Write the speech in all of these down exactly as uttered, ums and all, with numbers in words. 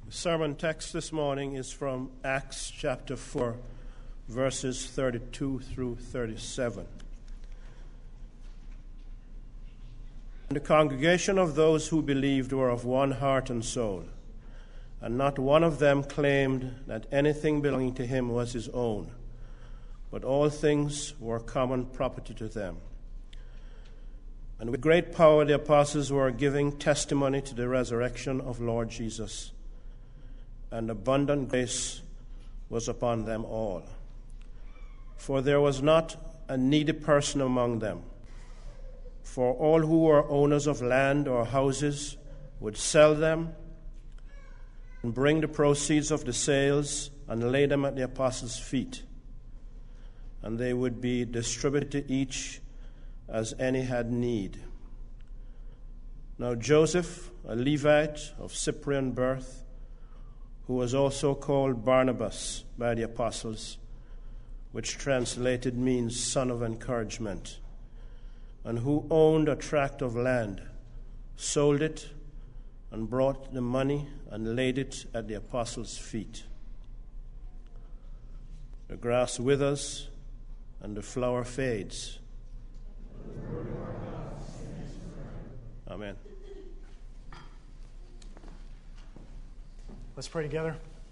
The sermon text this morning is from Acts chapter four, verses thirty-two through thirty-seven. And the congregation of those who believed were of one heart and soul, and not one of them claimed that anything belonging to him was his own, but all things were common property to them. And with great power the apostles were giving testimony to the resurrection of Lord Jesus, and abundant grace was upon them all. For there was not a needy person among them, for all who were owners of land or houses would sell them and bring the proceeds of the sales and lay them at the apostles' feet, and they would be distributed to each as any had need. Now Joseph, a Levite of Cyprian birth, who was also called Barnabas by the apostles, which translated means son of encouragement, and who owned a tract of land, sold it, and brought the money and laid it at the apostles' feet. The grass withers and the flower fades. Amen. Let's pray together.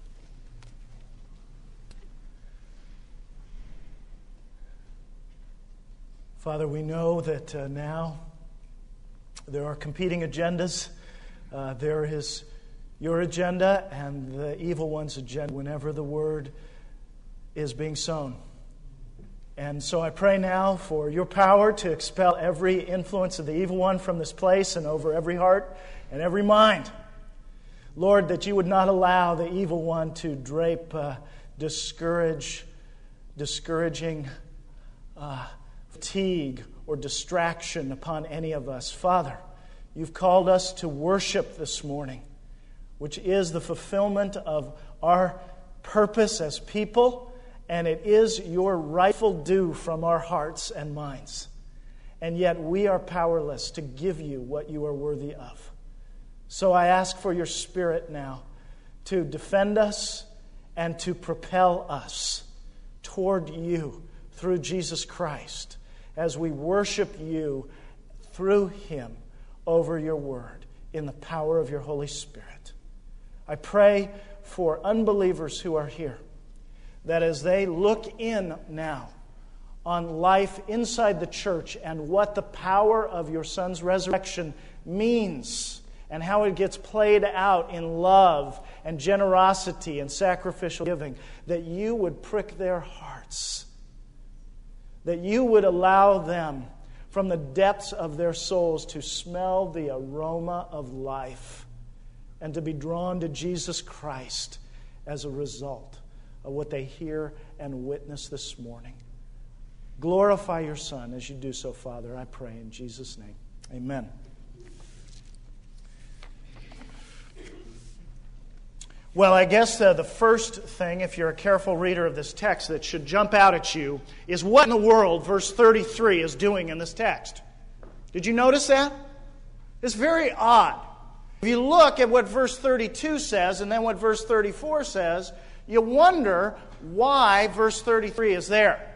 Father, we know that uh, now there are competing agendas. Uh, there is your agenda and the evil one's agenda whenever the word is being sown. And so I pray now for your power to expel every influence of the evil one from this place and over every heart and every mind. Lord, that you would not allow the evil one to drape uh, discourage, discouraging uh, fatigue or distraction upon any of us. Father, you've called us to worship this morning, which is the fulfillment of our purpose as people, and it is your rightful due from our hearts and minds. And yet we are powerless to give you what you are worthy of. So I ask for your Spirit now to defend us and to propel us toward you through Jesus Christ as we worship you through Him over your word in the power of your Holy Spirit. I pray for unbelievers who are here, that as they look in now on life inside the church and what the power of your Son's resurrection means and how it gets played out in love and generosity and sacrificial giving, that you would prick their hearts, that you would allow them from the depths of their souls to smell the aroma of life and to be drawn to Jesus Christ as a result of what they hear and witness this morning. Glorify your Son as you do so, Father, I pray in Jesus' name. Amen. Well, I guess uh, the first thing, if you're a careful reader of this text, that should jump out at you is what in the world verse thirty-three is doing in this text. Did you notice that? It's very odd. If you look at what verse thirty-two says and then what verse thirty-four says, you wonder why verse thirty-three is there.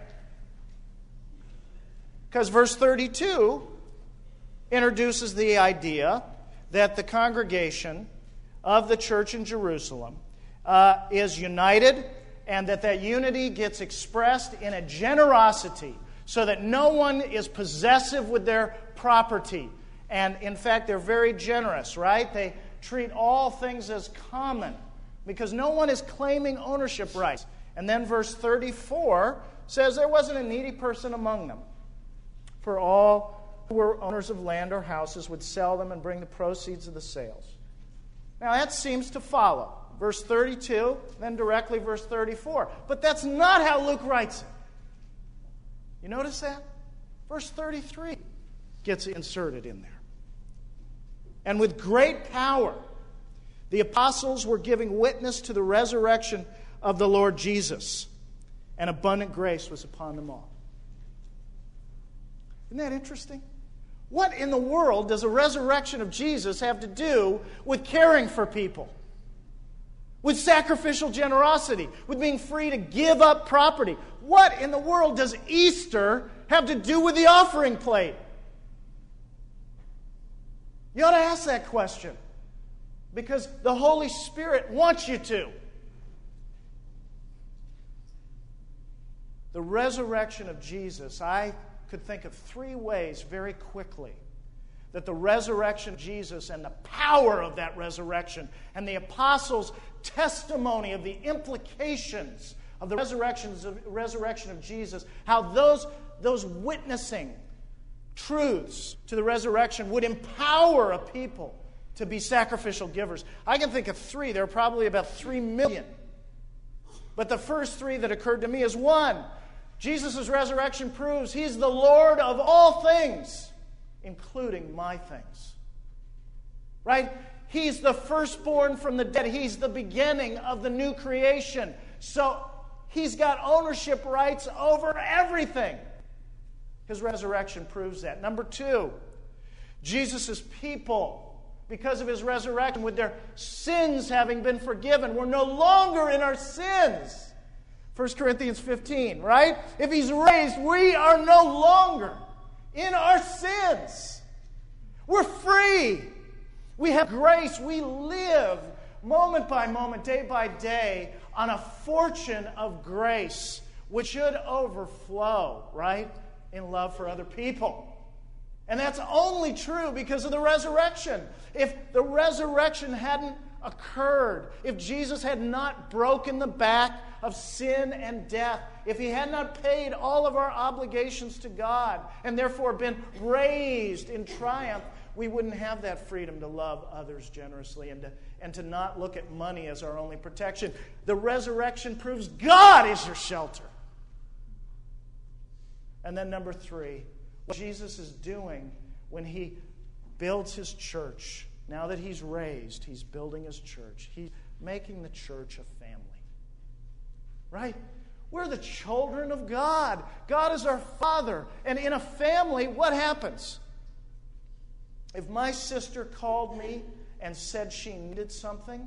Because verse thirty-two introduces the idea that the congregation of the church in Jerusalem uh, is united, and that that unity gets expressed in a generosity so that no one is possessive with their property. And in fact, they're very generous, right? They treat all things as common because no one is claiming ownership rights. And then verse thirty-four says there wasn't a needy person among them, for all who were owners of land or houses would sell them and bring the proceeds of the sales. Now that seems to follow. Verse thirty-two, then directly verse thirty-four. But that's not how Luke writes it. You notice that? Verse thirty-three gets inserted in there. And with great power, the apostles were giving witness to the resurrection of the Lord Jesus, and abundant grace was upon them all. Isn't that interesting? What in the world does a resurrection of Jesus have to do with caring for people? with sacrificial generosity, with being free to give up property. What in the world does Easter have to do with the offering plate? You ought to ask that question, because the Holy Spirit wants you to. The resurrection of Jesus, I could think of three ways very quickly that the resurrection of Jesus and the power of that resurrection and the apostles' testimony of the implications of the resurrections of, resurrection of Jesus, how those, those witnessing truths to the resurrection would empower a people to be sacrificial givers. I can think of three. There are probably about three million. But the first three that occurred to me is one, Jesus' resurrection proves He's the Lord of all things, including my things. Right? He's the firstborn from the dead. He's the beginning of the new creation. So He's got ownership rights over everything. His resurrection proves that. Number two, Jesus' people, because of His resurrection, with their sins having been forgiven, we're no longer in our sins. First Corinthians fifteen, right? If He's raised, we are no longer in our sins. We're free. We have grace. We live moment by moment, day by day, on a fortune of grace, which should overflow, right, in love for other people. And that's only true because of the resurrection. If the resurrection hadn't occurred, if Jesus had not broken the back of sin and death, if He had not paid all of our obligations to God and therefore been raised in triumph, we wouldn't have that freedom to love others generously and to, and to not look at money as our only protection. The resurrection proves God is your shelter. And then number three, what Jesus is doing when He builds His church. Now that He's raised, He's building His church. He's making the church a family. Right? We're the children of God. God is our Father. And in a family, what happens? If my sister called me and said she needed something,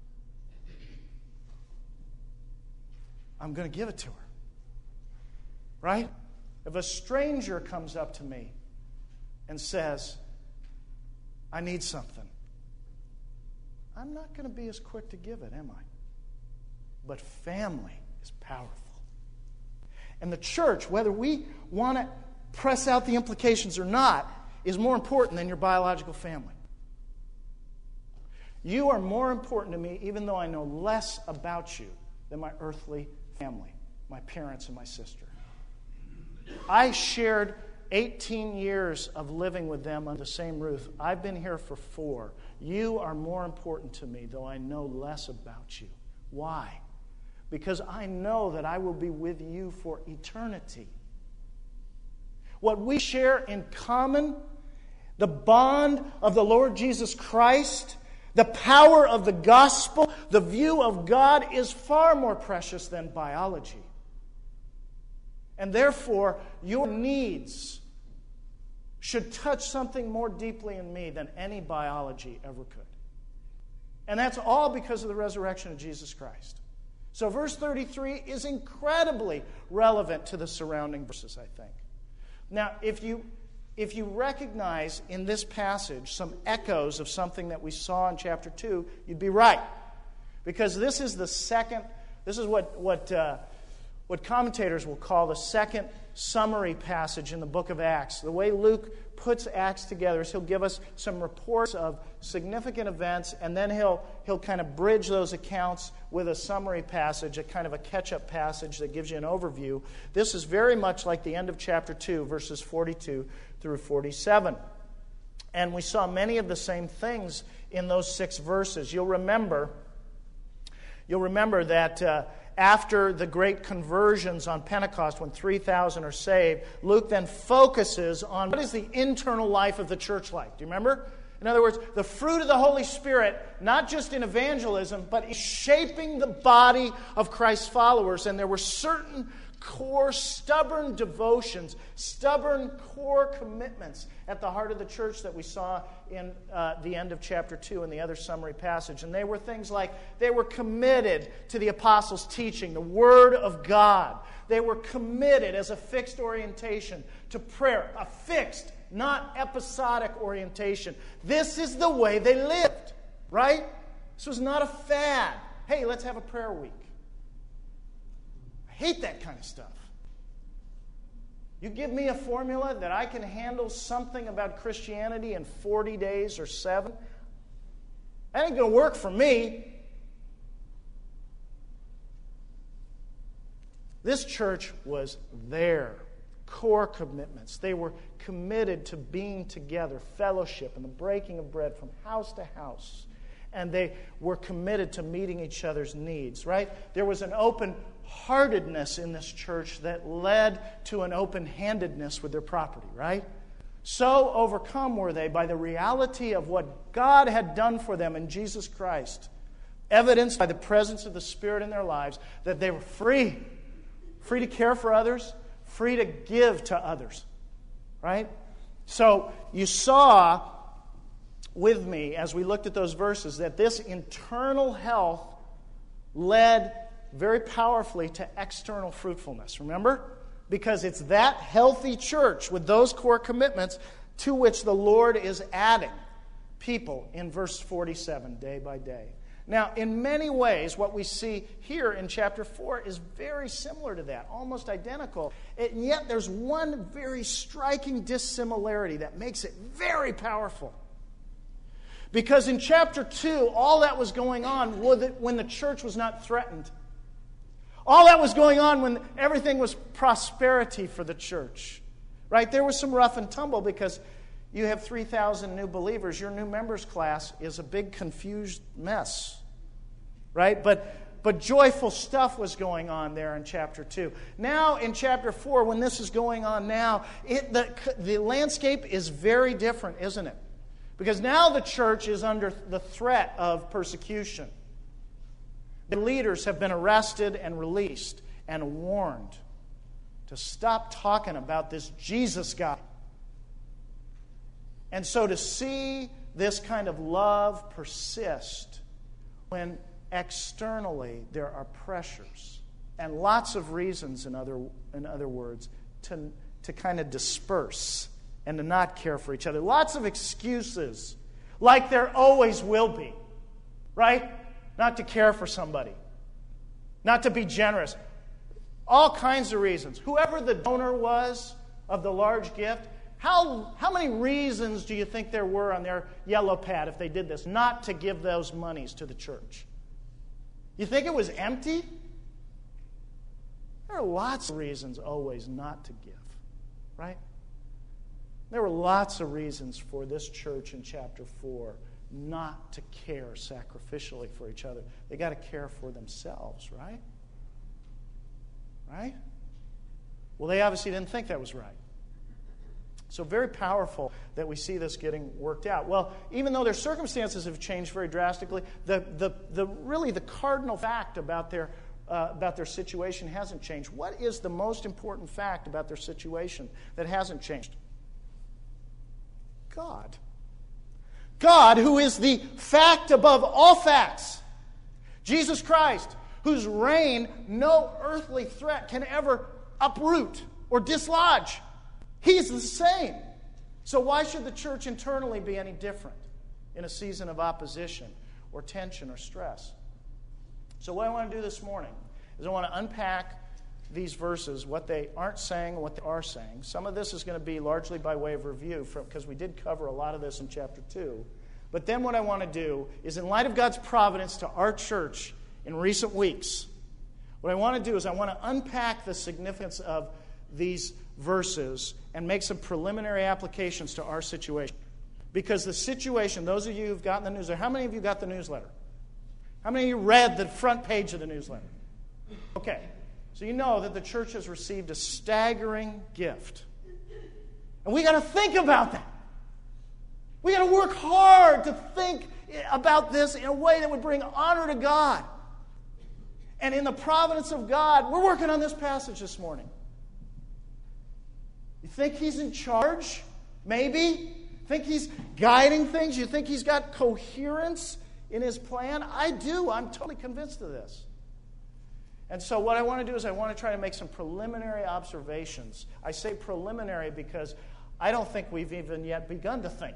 I'm going to give it to her. Right? If a stranger comes up to me and says, I need something, I'm not going to be as quick to give it, am I? But family is powerful. And the church, whether we want to press out the implications or not, is more important than your biological family. You are more important to me, even though I know less about you than my earthly family, my parents and my sister. I shared eighteen years of living with them under the same roof. I've been here for four. You are more important to me, though I know less about you. Why? Because I know that I will be with you for eternity. What we share in common, the bond of the Lord Jesus Christ, the power of the gospel, the view of God is far more precious than biology. And therefore, your needs should touch something more deeply in me than any biology ever could. And that's all because of the resurrection of Jesus Christ. So verse thirty-three is incredibly relevant to the surrounding verses, I think. Now, if you, if you recognize in this passage some echoes of something that we saw in chapter two, you'd be right. Because this is the second, this is what, what, uh, what commentators will call the second summary passage in the book of Acts. The way Luke puts Acts together is he'll give us some reports of significant events, and then he'll he'll kind of bridge those accounts with a summary passage, a kind of a catch-up passage that gives you an overview. This is very much like the end of chapter two, verses forty-two through forty-seven. And we saw many of the same things in those six verses. You'll remember, you'll remember that uh, after the great conversions on Pentecost, when three thousand are saved, Luke then focuses on what is the internal life of the church like. Do you remember? In other words, the fruit of the Holy Spirit, not just in evangelism, but in shaping the body of Christ's followers. And there were certain core, stubborn devotions, stubborn core commitments at the heart of the church that we saw in uh, the end of chapter two in the other summary passage. And they were things like they were committed to the apostles' teaching, the Word of God. They were committed as a fixed orientation to prayer, a fixed, not episodic orientation. This is the way they lived, right? This was not a fad. Hey, let's have a prayer week. I hate that kind of stuff. You give me a formula that I can handle something about Christianity in forty days or seven, that ain't going to work for me. This church was their core commitments. They were committed to being together, fellowship, and the breaking of bread from house to house. And they were committed to meeting each other's needs, right? There was an open-heartedness in this church that led to an open-handedness with their property, right? So overcome were they by the reality of what God had done for them in Jesus Christ, evidenced by the presence of the Spirit in their lives, that they were free, free to care for others, free to give to others, right? So you saw with me as we looked at those verses that this internal health led very powerfully to external fruitfulness. Remember? Because it's that healthy church with those core commitments to which the Lord is adding people in verse forty-seven, day by day. Now, in many ways, what we see here in chapter four is very similar to that, almost identical. And yet there's one very striking dissimilarity that makes it very powerful. Because in chapter two, all that was going on when the church was not threatened. All that was going on when everything was prosperity for the church. Right? There was some rough and tumble because you have three thousand new believers. Your new members class is a big confused mess. Right? But but joyful stuff was going on there in chapter two. Now in chapter four, when this is going on now, it, the, the landscape is very different, isn't it? Because now the church is under the threat of persecution. The leaders have been arrested and released and warned to stop talking about this Jesus guy. And so to see this kind of love persist when externally there are pressures and lots of reasons, in other, in other words, to, to kind of disperse and to not care for each other. Lots of excuses, like there always will be, right? Not to care for somebody, not to be generous. All kinds of reasons. Whoever the donor was of the large gift, how, how many reasons do you think there were on their yellow pad if they did this, not to give those monies to the church? You think it was empty? There are lots of reasons always not to give, right? There were lots of reasons for this church in chapter four not to care sacrificially for each other. They got to care for themselves, right? Right? Well, they obviously didn't think that was right. So very powerful that we see this getting worked out. Well, even though their circumstances have changed very drastically, the the, the really the cardinal fact about their uh, about their situation hasn't changed. What is the most important fact about their situation that hasn't changed? God. God, who is the fact above all facts. Jesus Christ, whose reign no earthly threat can ever uproot or dislodge. He's the same. So why should the church internally be any different in a season of opposition or tension or stress? So what I want to do this morning is I want to unpack these verses, what they aren't saying and what they are saying. Some of this is going to be largely by way of review because we did cover a lot of this in chapter two. But then what I want to do is, in light of God's providence to our church in recent weeks, what I want to do is I want to unpack the significance of these verses and make some preliminary applications to our situation. Because the situation, those of you who've gotten the newsletter, how many of you got the newsletter? How many of you read the front page of the newsletter? Okay. So you know that the church has received a staggering gift. And we got to think about that. We got to work hard to think about this in a way that would bring honor to God. And in the providence of God, we're working on this passage this morning. You think He's in charge? Maybe? Think He's guiding things? You think He's got coherence in His plan? I do. I'm totally convinced of this. And so what I want to do is I want to try to make some preliminary observations. I say preliminary because I don't think we've even yet begun to think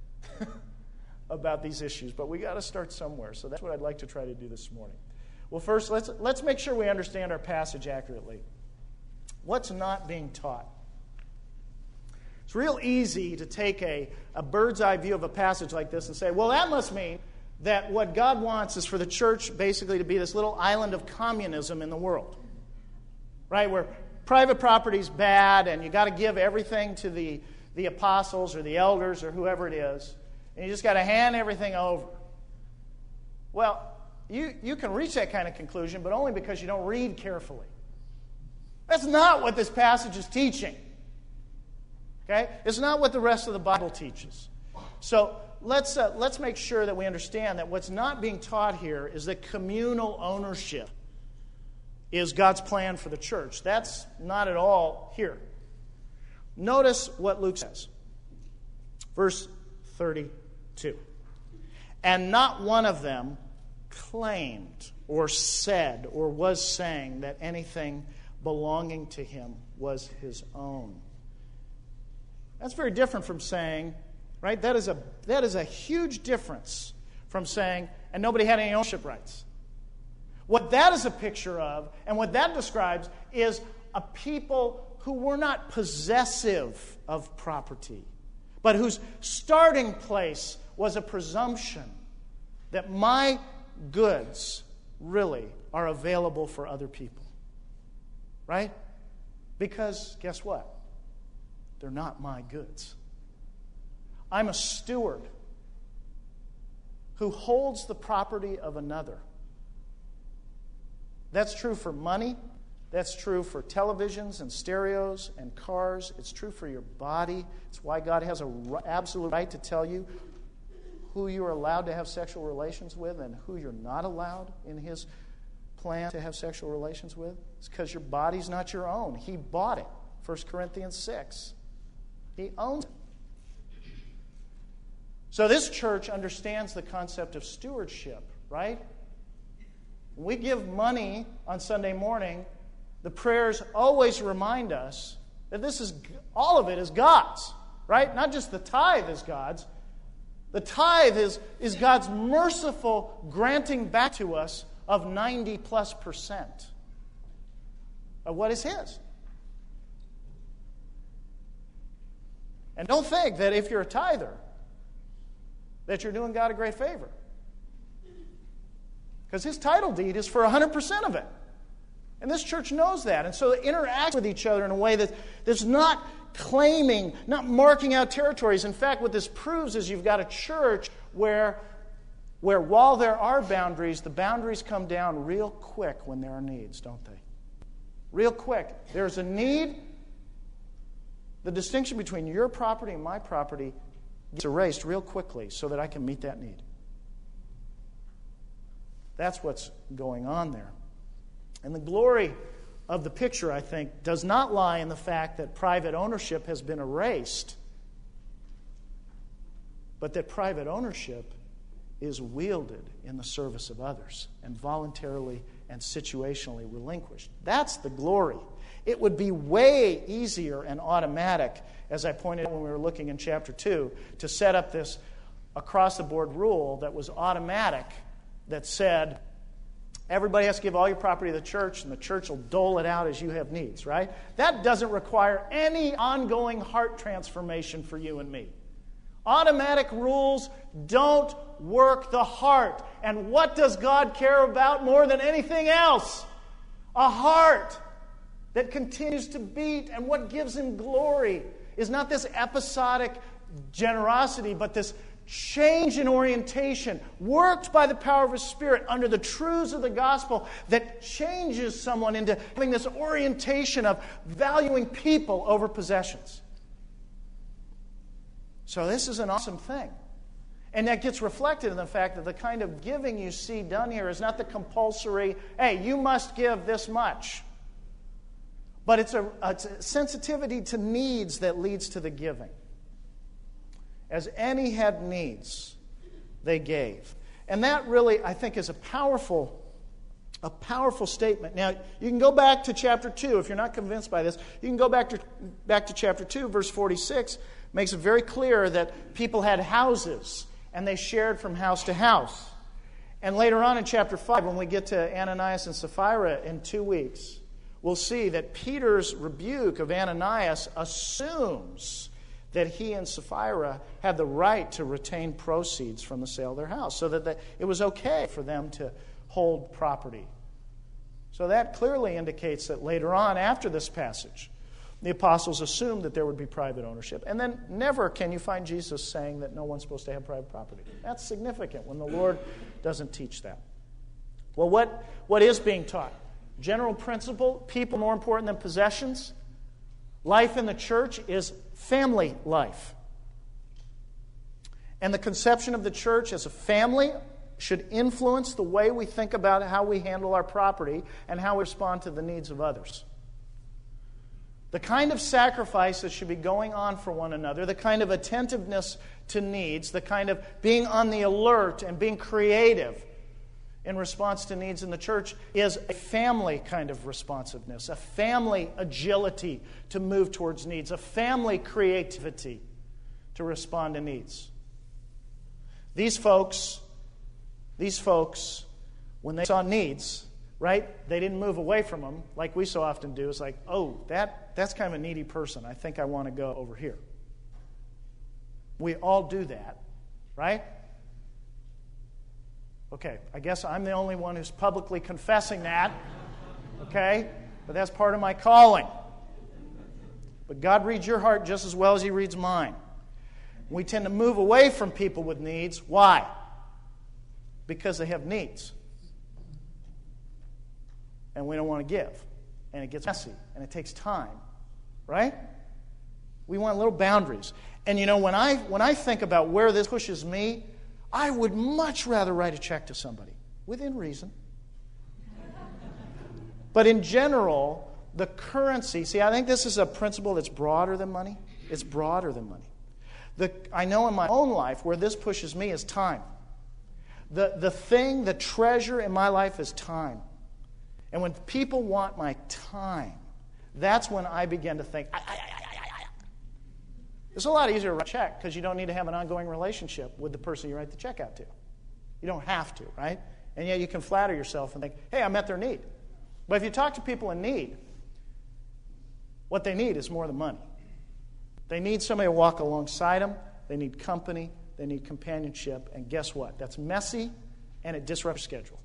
about these issues. But we got to start somewhere. So that's what I'd like to try to do this morning. Well, first, let's, let's make sure we understand our passage accurately. What's not being taught? It's real easy to take a, a bird's eye view of a passage like this and say, well, that must mean that what God wants is for the church basically to be this little island of communism in the world. Right? Where private property's bad and you got to give everything to the, the apostles or the elders or whoever it is. And you just got to hand everything over. Well, You, you can reach that kind of conclusion, but only because you don't read carefully. That's not what this passage is teaching. Okay? It's not what the rest of the Bible teaches. So let's, uh, let's make sure that we understand that what's not being taught here is that communal ownership is God's plan for the church. That's not at all here. Notice what Luke says. Verse thirty-two. And not one of them claimed or said or was saying that anything belonging to him was his own. That's very different from saying, right? That is a that is a huge difference from saying, and nobody had any ownership rights. What that is a picture of, and what that describes, is a people who were not possessive of property, but whose starting place was a presumption that my goods really are available for other people. Right? Because guess what? They're not my goods. I'm a steward who holds the property of another. That's true for money. That's true for televisions and stereos and cars. It's true for your body. It's why God has an absolute right to tell you who you are allowed to have sexual relations with and who you're not allowed in His plan to have sexual relations with. It's because your body's not your own. He bought it. First Corinthians six. He owns it. So this church understands the concept of stewardship, right? When we give money on Sunday morning, the prayers always remind us that this is, all of it is God's, right? Not just the tithe is God's. The tithe is, is God's merciful granting back to us of ninety plus percent of what is His. And don't think that if you're a tither, that you're doing God a great favor. Because His title deed is for one hundred percent of it. And this church knows that. And so they interact with each other in a way that, that's not claiming, not marking out territories. In fact, what this proves is you've got a church where, where while there are boundaries, the boundaries come down real quick when there are needs, don't they? Real quick. There's a need. The distinction between your property and my property gets erased real quickly so that I can meet that need. That's what's going on there. And the glory of the picture, I think, does not lie in the fact that private ownership has been erased, but that private ownership is wielded in the service of others and voluntarily and situationally relinquished. That's the glory. It would be way easier and automatic, as I pointed out when we were looking in chapter two, to set up this across-the-board rule that was automatic, that said, everybody has to give all your property to the church, and the church will dole it out as you have needs, right? That doesn't require any ongoing heart transformation for you and me. Automatic rules don't work the heart. And what does God care about more than anything else? A heart that continues to beat. And what gives Him glory is not this episodic generosity, but this change in orientation, worked by the power of His Spirit under the truths of the gospel, that changes someone into having this orientation of valuing people over possessions. So this is an awesome thing. And that gets reflected in the fact that the kind of giving you see done here is not the compulsory, hey, you must give this much. But it's a, it's a sensitivity to needs that leads to the giving. As any had needs, they gave. And that really, I think, is a powerful, a powerful statement. Now, you can go back to chapter two. If you're not convinced by this, you can go back to, back to chapter two, verse forty-six. Makes it very clear that people had houses, and they shared from house to house. And later on in chapter five, when we get to Ananias and Sapphira in two weeks, we'll see that Peter's rebuke of Ananias assumes that he and Sapphira had the right to retain proceeds from the sale of their house, so that the, it was okay for them to hold property. So that clearly indicates that later on, after this passage, the apostles assumed that there would be private ownership. And then never can you find Jesus saying that no one's supposed to have private property. That's significant when the Lord doesn't teach that. Well, what, what is being taught? General principle, people more important than possessions. Life in the church is family life. And the conception of the church as a family should influence the way we think about how we handle our property and how we respond to the needs of others. The kind of sacrifice that should be going on for one another, the kind of attentiveness to needs, the kind of being on the alert and being creative in response to needs in the church is a family kind of responsiveness, a family agility to move towards needs, a family creativity to respond to needs. These folks, these folks, when they saw needs, right, they didn't move away from them like we so often do. It's like, oh, that, that's kind of a needy person. I think I want to go over here. We all do that, right? Okay, I guess I'm the only one who's publicly confessing that, okay? But that's part of my calling. But God reads your heart just as well as He reads mine. We tend to move away from people with needs. Why? Because they have needs. And we don't want to give. And it gets messy. And it takes time. Right? We want little boundaries. And you know, when I when I think about where this pushes me, I would much rather write a check to somebody, within reason. But in general, the currency, see, I think this is a principle that's broader than money. It's broader than money. The, I know in my own life where this pushes me is time. The, the thing, the treasure in my life is time. And when people want my time, that's when I begin to think, I, I, I, I, I. It's a lot easier to write a check because you don't need to have an ongoing relationship with the person you write the check out to. You don't have to, right? And yet you can flatter yourself and think, hey, I met their need. But if you talk to people in need, what they need is more than money. They need somebody to walk alongside them. They need company. They need companionship. And guess what? That's messy, and it disrupts schedule.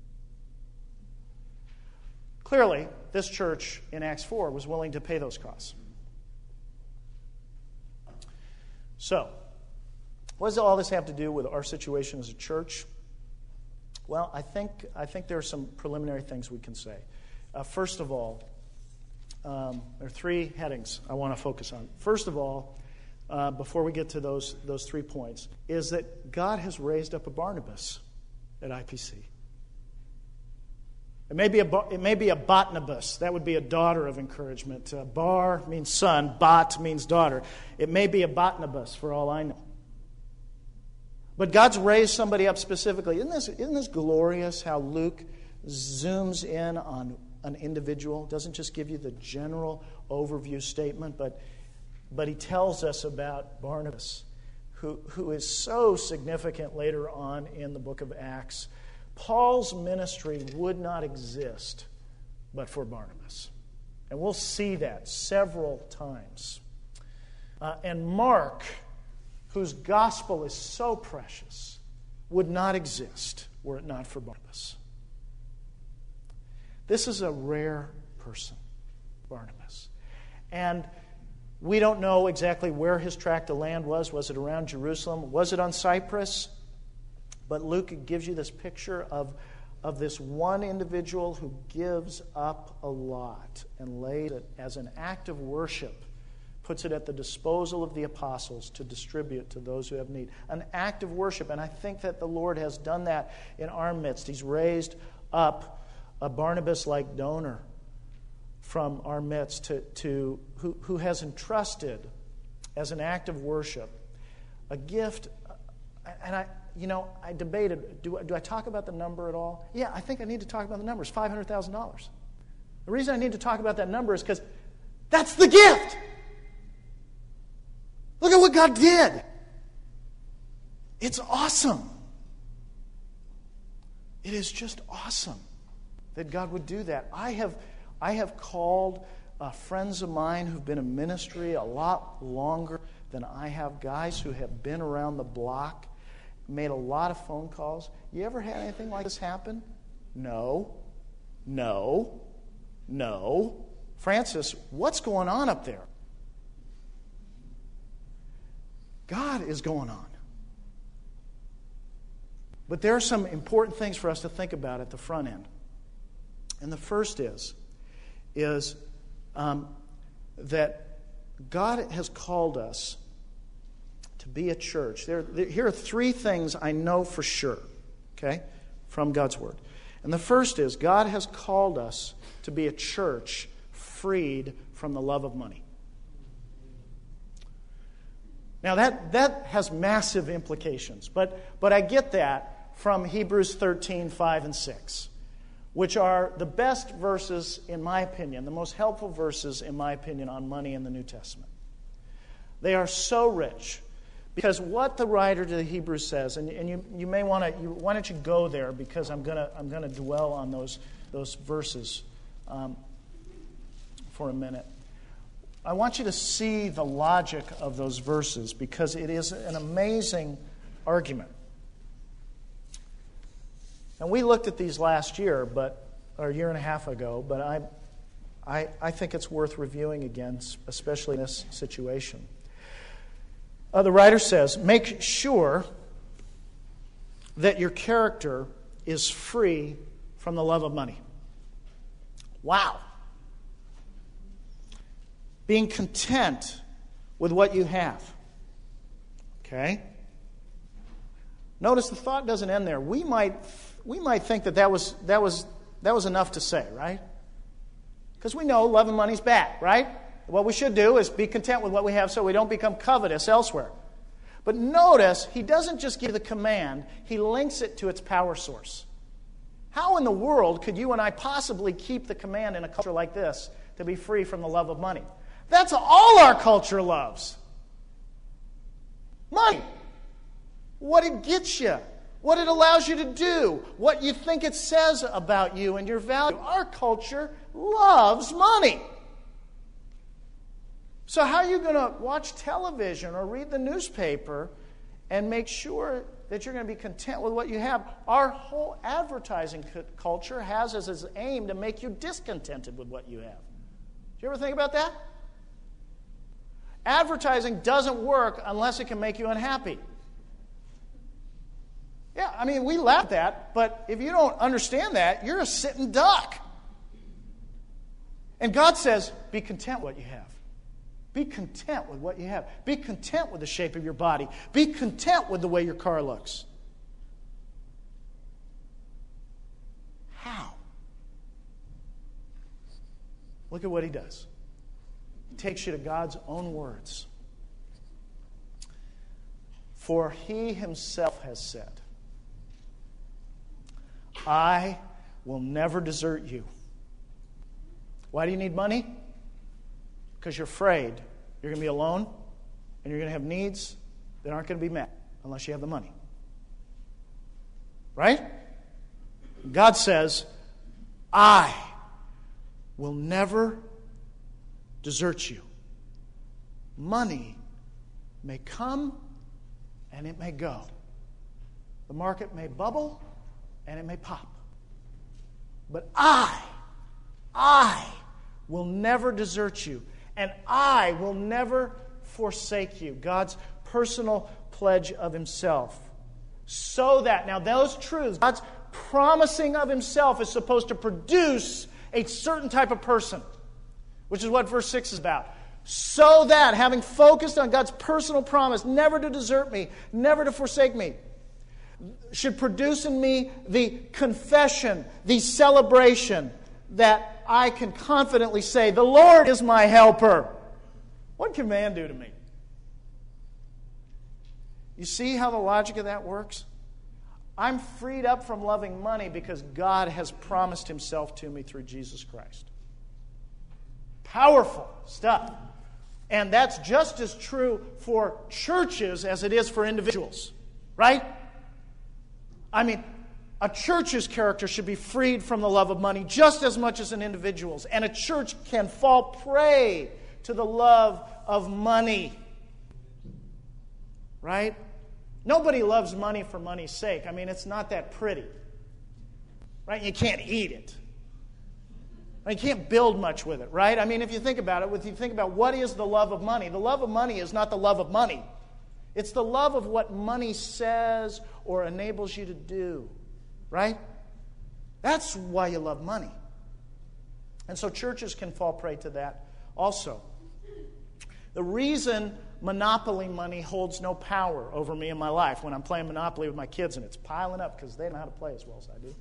Clearly, this church in Acts four was willing to pay those costs. So, what does all this have to do with our situation as a church? Well, I think I think there are some preliminary things we can say. Uh, first of all, um, there are three headings I want to focus on. First of all, uh, before we get to those those three points, is that God has raised up a Barnabas at I P C. It may be a it may be a Botnabas. That would be a daughter of encouragement. Uh, bar means son. Bot means daughter. It may be a Botnabas for all I know. But God's raised somebody up specifically. Isn't this isn't this glorious how Luke zooms in on an individual? Doesn't just give you the general overview statement, but but he tells us about Barnabas, who who is so significant later on in the book of Acts. Paul's ministry would not exist but for Barnabas. And we'll see that several times. Uh, and Mark, whose gospel is so precious, would not exist were it not for Barnabas. This is a rare person, Barnabas. And we don't know exactly where his tract of land was. Was it around Jerusalem? Was it on Cyprus? But Luke gives you this picture of, of this one individual who gives up a lot and lays it as an act of worship puts it at the disposal of the apostles to distribute to those who have need. An act of worship, and I think that the Lord has done that in our midst. He's raised up a Barnabas-like donor from our midst to, to who, who has entrusted as an act of worship a gift. And I, you know, I debated, do, do I talk about the number at all? Yeah, I think I need to talk about the numbers, five hundred thousand dollars. The reason I need to talk about that number is because that's the gift. Look at what God did. It's awesome. It is just awesome that God would do that. I have, I have called uh, friends of mine who've been in ministry a lot longer than I have, guys who have been around the block, made a lot of phone calls. You ever had anything like this happen? No. No. No. Francis, what's going on up there? God is going on. But there are some important things for us to think about at the front end. And the first is, is um, that God has called us to be a church. There, there, here are three things I know for sure, okay, from God's Word. And the first is, God has called us to be a church freed from the love of money. Now that, that has massive implications, but, but I get that from Hebrews thirteen, five and six, which are the best verses, in my opinion, the most helpful verses, in my opinion, on money in the New Testament. They are so rich, because what the writer to the Hebrews says, and, and you, you may want to, why don't you go there, because I'm going to I'm going to dwell on those, those verses um, for a minute. I want you to see the logic of those verses because it is an amazing argument. And we looked at these last year, but or a year and a half ago, but I, I, I think it's worth reviewing again, especially in this situation. Uh, the writer says, make sure that your character is free from the love of money. Wow. Being content with what you have. Okay? Notice the thought doesn't end there. We might we might think that that was that was that was enough to say, right? Because we know love and money's bad, right? What we should do is be content with what we have so we don't become covetous elsewhere. But notice, he doesn't just give the command, he links it to its power source. How in the world could you and I possibly keep the command in a culture like this to be free from the love of money? That's all our culture loves. Money. What it gets you. What it allows you to do. What you think it says about you and your value. Our culture loves money. So how are you going to watch television or read the newspaper and make sure that you're going to be content with what you have? Our whole advertising culture has as its aim to make you discontented with what you have. Do you ever think about that? Advertising doesn't work unless it can make you unhappy. Yeah, I mean, we laugh at that, but if you don't understand that, you're a sitting duck. And God says, be content with what you have. Be content with what you have. Be content with the shape of your body. Be content with the way your car looks. How? Look at what he does. He takes you to God's own words. For he himself has said, I will never desert you. Why do you need money? Because you're afraid you're going to be alone and you're going to have needs that aren't going to be met unless you have the money. Right? God says, I will never desert you. Money may come and it may go. The market may bubble and it may pop. But I, I will never desert you. And I will never forsake you. God's personal pledge of himself. So that, now those truths, God's promising of himself is supposed to produce a certain type of person. Which is what verse six is about. So that, having focused on God's personal promise, never to desert me, never to forsake me, should produce in me the confession, the celebration that I can confidently say, the Lord is my helper. What can man do to me? You see how the logic of that works? I'm freed up from loving money because God has promised Himself to me through Jesus Christ. Powerful stuff. And that's just as true for churches as it is for individuals. Right? I mean, a church's character should be freed from the love of money just as much as an individual's. And a church can fall prey to the love of money. Right? Nobody loves money for money's sake. I mean, it's not that pretty. Right? You can't eat it. You can't build much with it, right? I mean, if you think about it, if you think about what is the love of money, the love of money is not the love of money. It's the love of what money says or enables you to do, right? That's why you love money. And so churches can fall prey to that also. The reason Monopoly money holds no power over me in my life when I'm playing Monopoly with my kids and it's piling up because they don't know how to play as well as I do.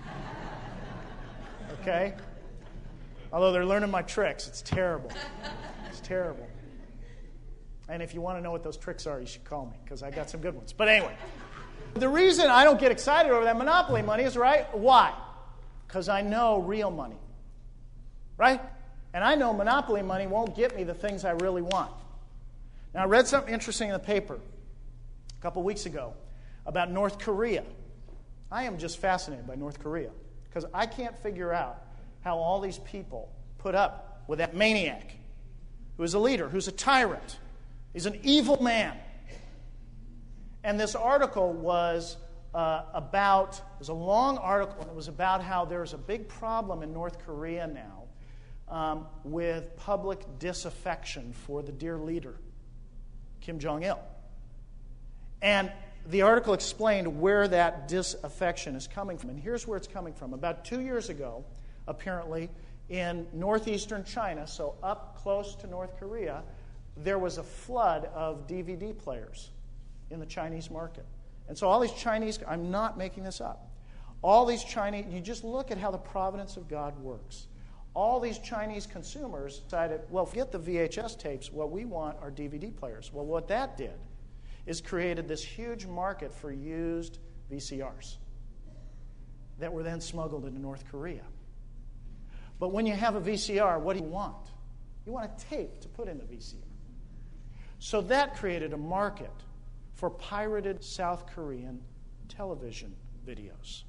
Okay? Although they're learning my tricks. It's terrible. It's terrible. And if you want to know what those tricks are, you should call me because I got some good ones. But anyway, the reason I don't get excited over that Monopoly money is, right? Why? Because I know real money. Right? And I know Monopoly money won't get me the things I really want. Now, I read something interesting in the paper a couple weeks ago about North Korea. I am just fascinated by North Korea because I can't figure out how all these people put up with that maniac who is a leader, who's a tyrant. He's an evil man. And this article was uh, about, it was a long article, and it was about how there's a big problem in North Korea now um, with public disaffection for the dear leader, Kim Jong-il. And the article explained where that disaffection is coming from. And here's where it's coming from. About two years ago, apparently, in northeastern China, so up close to North Korea, there was a flood of D V D players in the Chinese market. And so all these Chinese, I'm not making this up, all these Chinese, you just look at how the providence of God works. All these Chinese consumers decided, well, forget the V H S tapes, what we want are D V D players. Well, what that did is created this huge market for used V C Rs that were then smuggled into North Korea. But when you have a V C R, what do you want? You want a tape to put in the V C R. So that created a market for pirated South Korean television videos.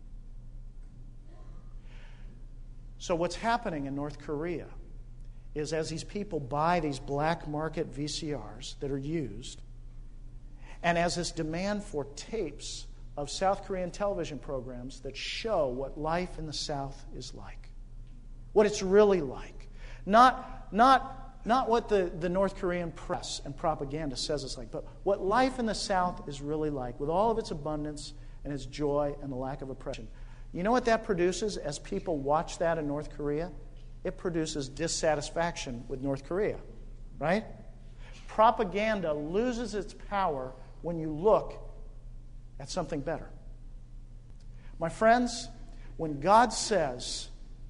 So what's happening in North Korea is as these people buy these black market V C Rs that are used, and as this demand for tapes of South Korean television programs that show what life in the South is like, what it's really like. Not, not, not what the, the North Korean press and propaganda says it's like, but what life in the South is really like, with all of its abundance and its joy and the lack of oppression. You know what that produces as people watch that in North Korea? It produces dissatisfaction with North Korea, right? Propaganda loses its power when you look at something better. My friends, when God says,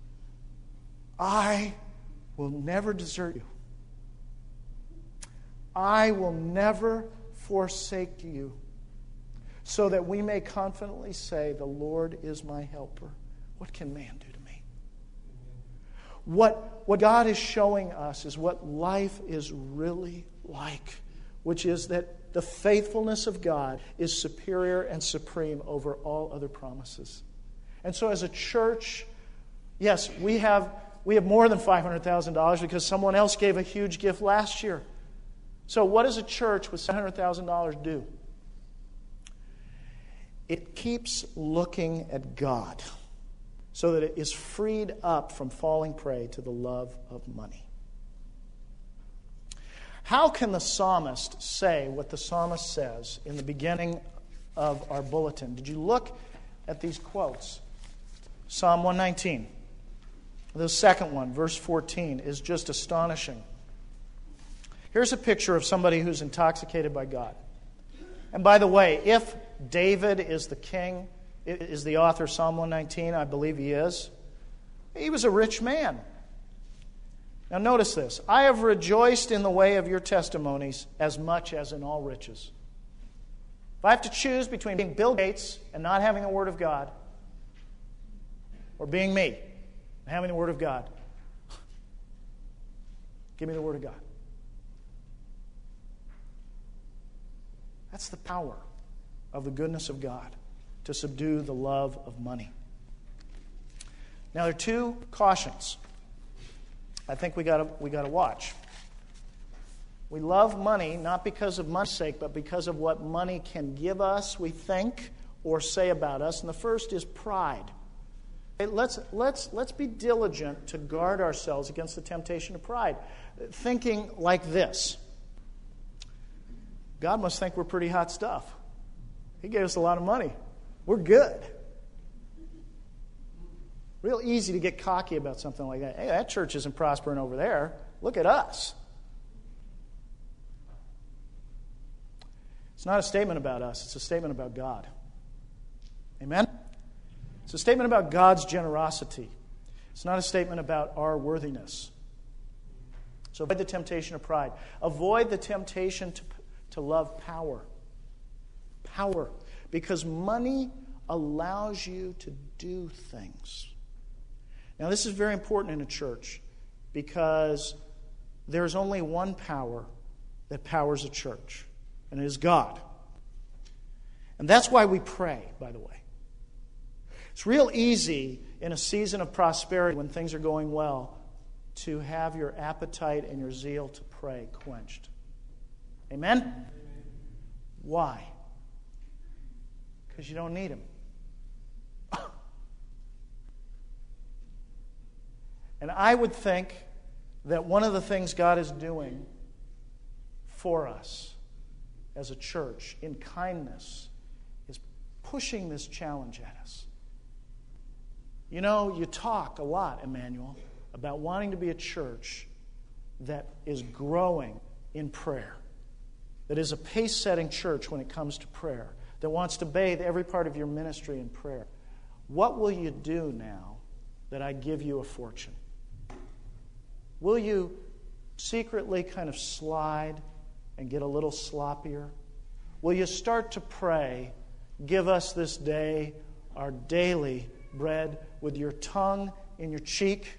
I will never desert you, I will never forsake you, so that we may confidently say, the Lord is my helper. What can man do to me? What, what God is showing us is what life is really like, which is that the faithfulness of God is superior and supreme over all other promises. And so as a church, yes, we have, we have more than five hundred thousand dollars because someone else gave a huge gift last year. So what does a church with seven hundred thousand dollars do? It keeps looking at God so that it is freed up from falling prey to the love of money. How can the psalmist say what the psalmist says in the beginning of our bulletin? Did you look at these quotes? Psalm one nineteen. The second one, verse fourteen, is just astonishing. Here's a picture of somebody who's intoxicated by God. And by the way, if David is the king, is the author of Psalm one nineteen, I believe he is, he was a rich man. Now notice this. I have rejoiced in the way of your testimonies as much as in all riches. If I have to choose between being Bill Gates and not having the Word of God, or being me and having the Word of God, give me the Word of God. That's the power of the goodness of God to subdue the love of money. Now there are two cautions I think we gotta we gotta watch. We love money not because of money's sake, but because of what money can give us, we think, or say about us. And the first is pride. Okay, let's let's let's be diligent to guard ourselves against the temptation of pride. Thinking like this. God must think we're pretty hot stuff. He gave us a lot of money. We're good. Real easy to get cocky about something like that. Hey, that church isn't prospering over there. Look at us. It's not a statement about us. It's a statement about God. Amen? It's a statement about God's generosity. It's not a statement about our worthiness. So avoid the temptation of pride. Avoid the temptation to, to love power. Power. Because money allows you to do things. Now, this is very important in a church because there's only one power that powers a church, and it is God. And that's why we pray, by the way. It's real easy in a season of prosperity when things are going well to have your appetite and your zeal to pray quenched. Amen? Amen. Why? Because you don't need Him. And I would think that one of the things God is doing for us as a church in kindness is pushing this challenge at us. You know, you talk a lot, Emmanuel, about wanting to be a church that is growing in prayer, that is a pace-setting church when it comes to prayer, that wants to bathe every part of your ministry in prayer. What will you do now that I give you a fortune? Will you secretly kind of slide and get a little sloppier? Will you start to pray, give us this day our daily bread, with your tongue in your cheek?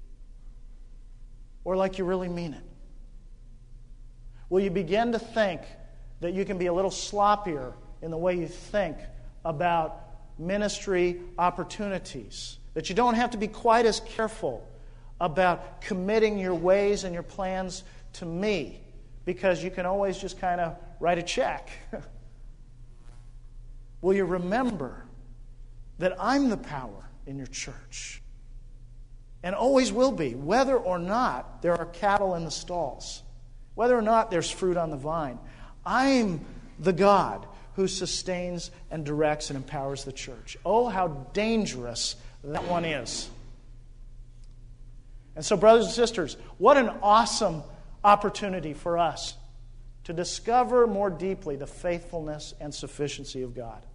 Or like you really mean it? Will you begin to think that you can be a little sloppier in the way you think about ministry opportunities? That you don't have to be quite as careful about committing your ways and your plans to me, because you can always just kind of write a check. Will you remember that I'm the power in your church? And always will be, whether or not there are cattle in the stalls, whether or not there's fruit on the vine. I'm the God who sustains and directs and empowers the church. Oh, how dangerous that one is. And so, brothers and sisters, what an awesome opportunity for us to discover more deeply the faithfulness and sufficiency of God.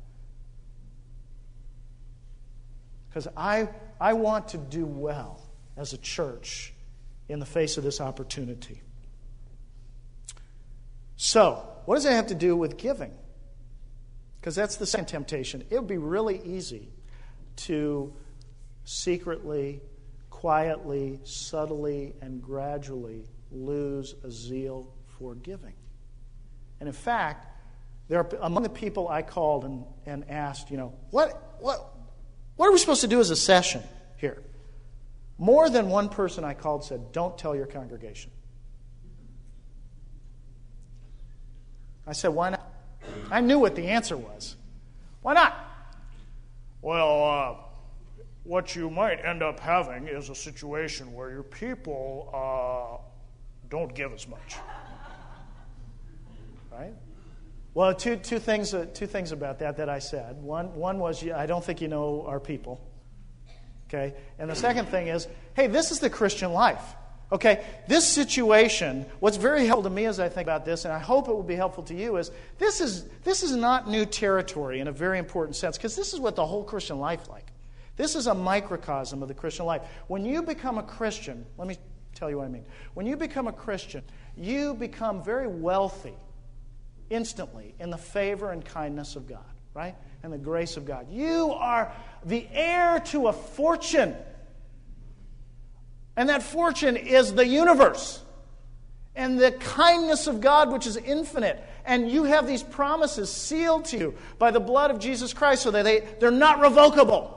Because I, I want to do well as a church in the face of this opportunity. So, what does that have to do with giving? Because that's the second temptation. It would be really easy to secretly, quietly, subtly, and gradually lose a zeal for giving. And in fact, there are, among the people I called and, and asked, you know, what, what, what are we supposed to do as a session here? More than one person I called said, don't tell your congregation. I said, why not? I knew what the answer was. Why not? Well, uh, what you might end up having is a situation where your people uh, don't give as much. Right? Well, two two things uh, two things about that that I said. One one was, I don't think you know our people. Okay? And the second thing is, hey, this is the Christian life. Okay, this situation, what's very helpful to me as I think about this, and I hope it will be helpful to you, is this is this is not new territory in a very important sense, because this is what the whole Christian life is like. This is a microcosm of the Christian life. When you become a Christian, let me tell you what I mean. When you become a Christian, you become very wealthy instantly in the favor and kindness of God, right? And the grace of God. You are the heir to a fortune. And that fortune is the universe and the kindness of God, which is infinite. And you have these promises sealed to you by the blood of Jesus Christ so that they, they're not revocable.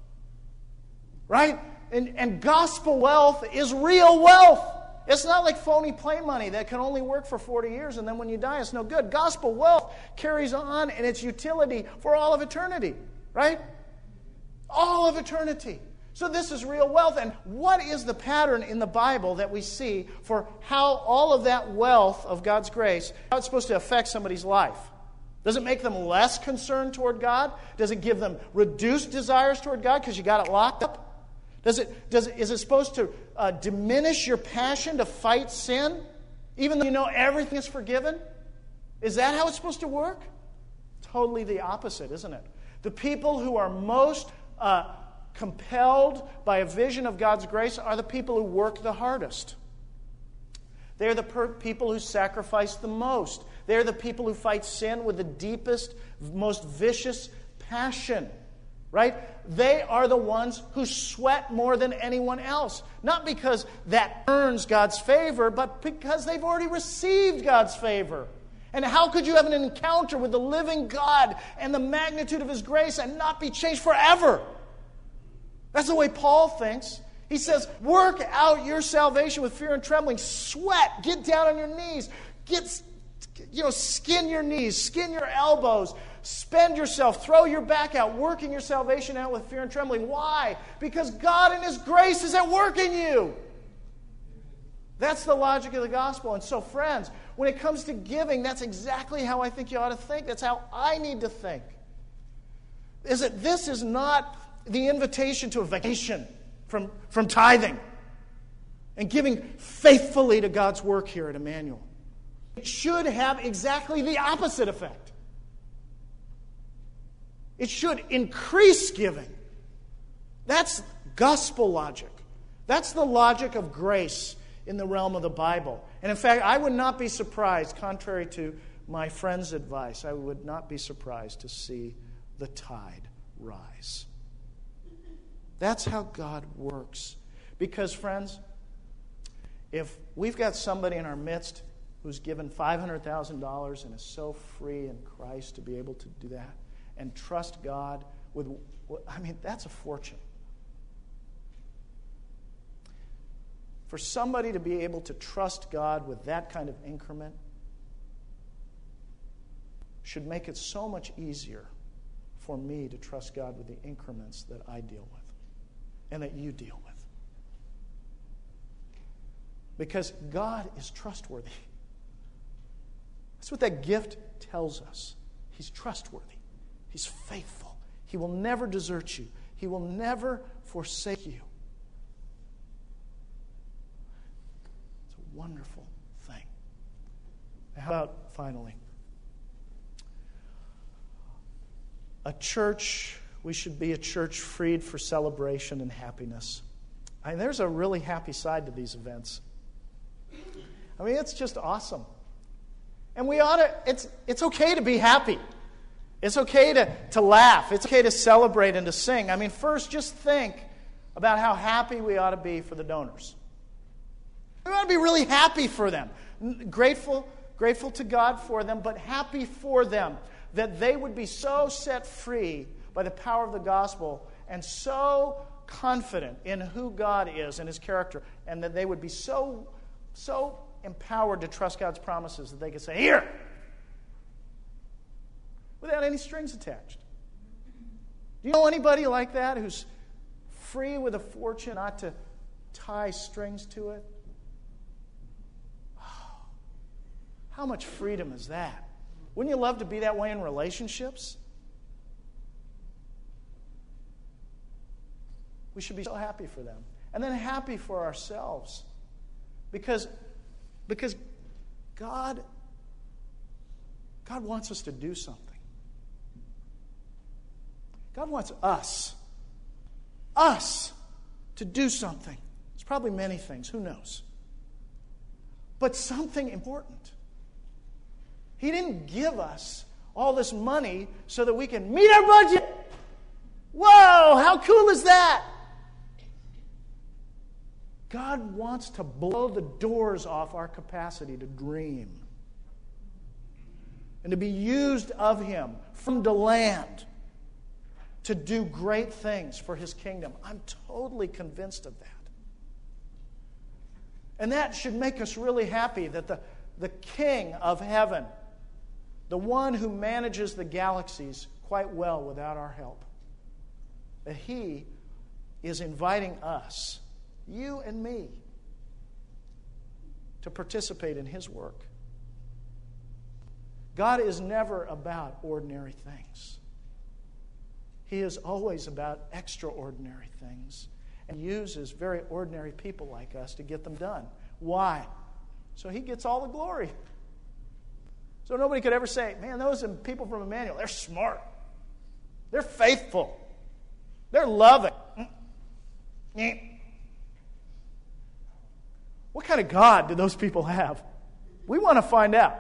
Right? And, and gospel wealth is real wealth. It's not like phony play money that can only work for forty years and then when you die it's no good. Gospel wealth carries on in its utility for all of eternity. Right? All of eternity. So this is real wealth. And what is the pattern in the Bible that we see for how all of that wealth of God's grace, how it's supposed to affect somebody's life? Does it make them less concerned toward God? Does it give them reduced desires toward God because you got it locked up? Does it, does it, is it supposed to uh, diminish your passion to fight sin, even though you know everything is forgiven? Is that how it's supposed to work? Totally the opposite, isn't it? The people who are most uh, compelled by a vision of God's grace are the people who work the hardest. They're the per- people who sacrifice the most. They're the people who fight sin with the deepest, most vicious passion. Right? They are the ones who sweat more than anyone else. Not because that earns God's favor, but because they've already received God's favor. And how could you have an encounter with the living God and the magnitude of His grace and not be changed forever? That's the way Paul thinks. He says, work out your salvation with fear and trembling. Sweat. Get down on your knees. Get, you know, skin your knees. Skin your elbows. Spend yourself. Throw your back out. Working your salvation out with fear and trembling. Why? Because God in His grace is at work in you. That's the logic of the gospel. And so, friends, when it comes to giving, that's exactly how I think you ought to think. That's how I need to think. Is that this is not the invitation to a vacation from, from tithing and giving faithfully to God's work here at Emmanuel. It should have exactly the opposite effect. It should increase giving. That's gospel logic. That's the logic of grace in the realm of the Bible. And in fact, I would not be surprised, contrary to my friend's advice, I would not be surprised to see the tide rise. That's how God works. Because, friends, if we've got somebody in our midst who's given five hundred thousand dollars and is so free in Christ to be able to do that and trust God with, I mean, that's a fortune. For somebody to be able to trust God with that kind of increment should make it so much easier for me to trust God with the increments that I deal with and that you deal with. Because God is trustworthy. That's what that gift tells us. He's trustworthy. He's faithful. He will never desert you. He will never forsake you. It's a wonderful thing. How about, finally, a church, we should be a church freed for celebration and happiness. I mean, there's a really happy side to these events. I mean, it's just awesome. And we ought to, it's, it's okay to be happy. It's okay to, to laugh. It's okay to celebrate and to sing. I mean, first, just think about how happy we ought to be for the donors. We ought to be really happy for them. Grateful, grateful to God for them, but happy for them that they would be so set free by the power of the gospel and so confident in who God is and His character, and that they would be so, so empowered to trust God's promises that they could say, here, without any strings attached. Do you know anybody like that who's free with a fortune not to tie strings to it? Oh, how much freedom is that? Wouldn't you love to be that way in relationships? We should be so happy for them. And then happy for ourselves. Because, because God, God wants us to do something. God wants us, us, to do something. It's probably many things, who knows? But something important. He didn't give us all this money so that we can meet our budget. Whoa, how cool is that? God wants to blow the doors off our capacity to dream and to be used of Him from the land to do great things for His kingdom. I'm totally convinced of that. And that should make us really happy that the, the King of heaven, the one who manages the galaxies quite well without our help, that He is inviting us, you and me, to participate in His work. God is never about ordinary things. He is always about extraordinary things and uses very ordinary people like us to get them done. Why? So He gets all the glory. So nobody could ever say, man, those people from Emmanuel, they're smart. They're faithful. They're loving. What kind of God do those people have? We want to find out.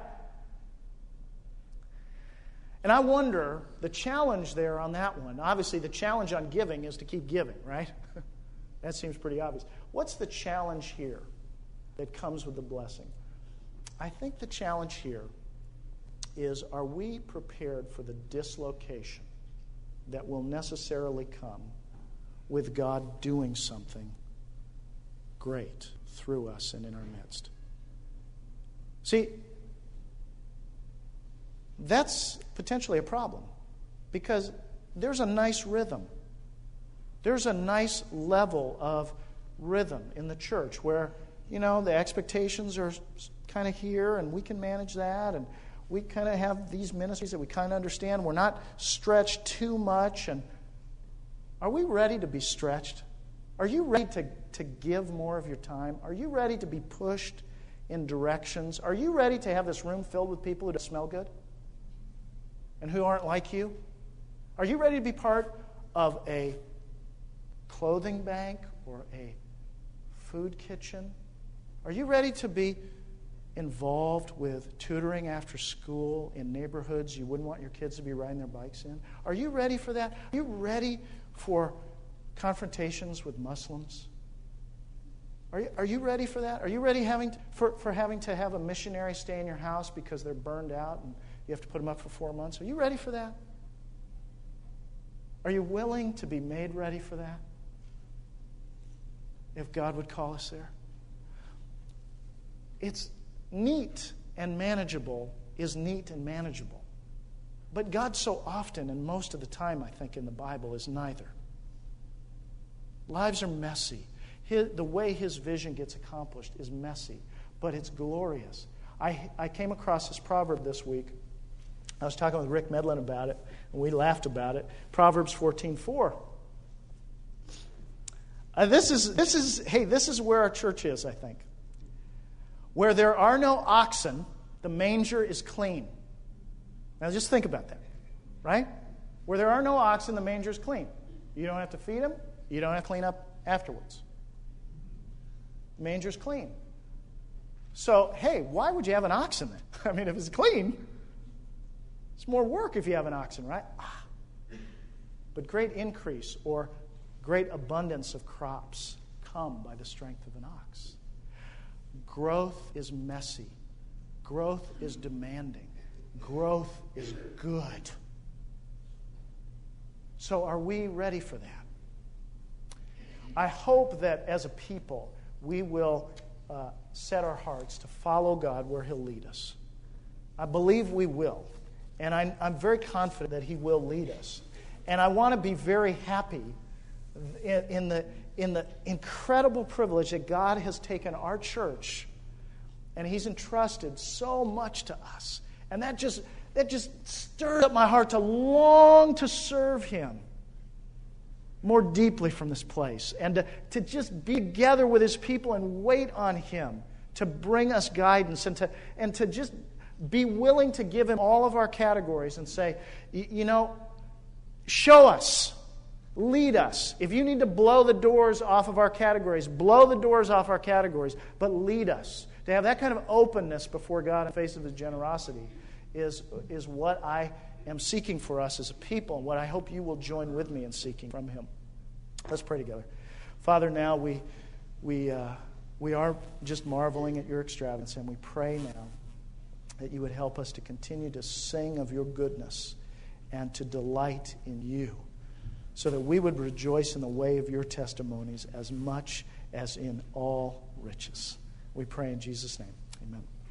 And I wonder, the challenge there on that one, obviously the challenge on giving is to keep giving, right? That seems pretty obvious. What's the challenge here that comes with the blessing? I think the challenge here is, are we prepared for the dislocation that will necessarily come with God doing something great through us and in our midst? See, that's potentially a problem because there's a nice rhythm. There's a nice level of rhythm in the church where, you know, the expectations are kind of here and we can manage that, and we kind of have these ministries that we kind of understand. We're not stretched too much. And are we ready to be stretched? Are you ready to, to give more of your time? Are you ready to be pushed in directions? Are you ready to have this room filled with people who don't smell good and who aren't like you? Are you ready to be part of a clothing bank or a food kitchen? Are you ready to be involved with tutoring after school in neighborhoods you wouldn't want your kids to be riding their bikes in? Are you ready for that? Are you ready for confrontations with Muslims? Are you, are you ready for that? Are you ready having to, for, for having to have a missionary stay in your house because they're burned out and you have to put them up for four months? Are you ready for that? Are you willing to be made ready for that? If God would call us there. It's neat and manageable is neat and manageable. But God so often, and most of the time I think in the Bible, is neither. Lives are messy. His, the way His vision gets accomplished is messy, but it's glorious. I, I came across this proverb this week. I was talking with Rick Medlin about it, and we laughed about it. Proverbs fourteen four. Uh, this is this is hey, this is where our church is, I think. Where there are no oxen, the manger is clean. Now just think about that, right? Where there are no oxen, the manger is clean. You don't have to feed them. You don't have to clean up afterwards. The manger's clean. So, hey, why would you have an oxen then? I mean, if it's clean, it's more work if you have an oxen, right? Ah. But great increase or great abundance of crops come by the strength of an ox. Growth is messy. Growth is demanding. Growth is good. So are we ready for that? I hope that as a people, we will uh, set our hearts to follow God where He'll lead us. I believe we will. And I'm, I'm very confident that He will lead us. And I want to be very happy in, in the in the incredible privilege that God has taken our church and He's entrusted so much to us. And that just that just stirs up my heart to long to serve Him more deeply from this place and to, to just be together with His people and wait on Him to bring us guidance and to, and to just be willing to give Him all of our categories and say, you know, show us, lead us. If you need to blow the doors off of our categories, blow the doors off our categories, but lead us. To have that kind of openness before God in the face of His generosity is, is what I am seeking for us as a people, and what I hope you will join with me in seeking from Him. Let's pray together. Father, now we we uh, we are just marveling at your extravagance, and we pray now that you would help us to continue to sing of your goodness and to delight in you, so that we would rejoice in the way of your testimonies as much as in all riches. We pray in Jesus' name. Amen.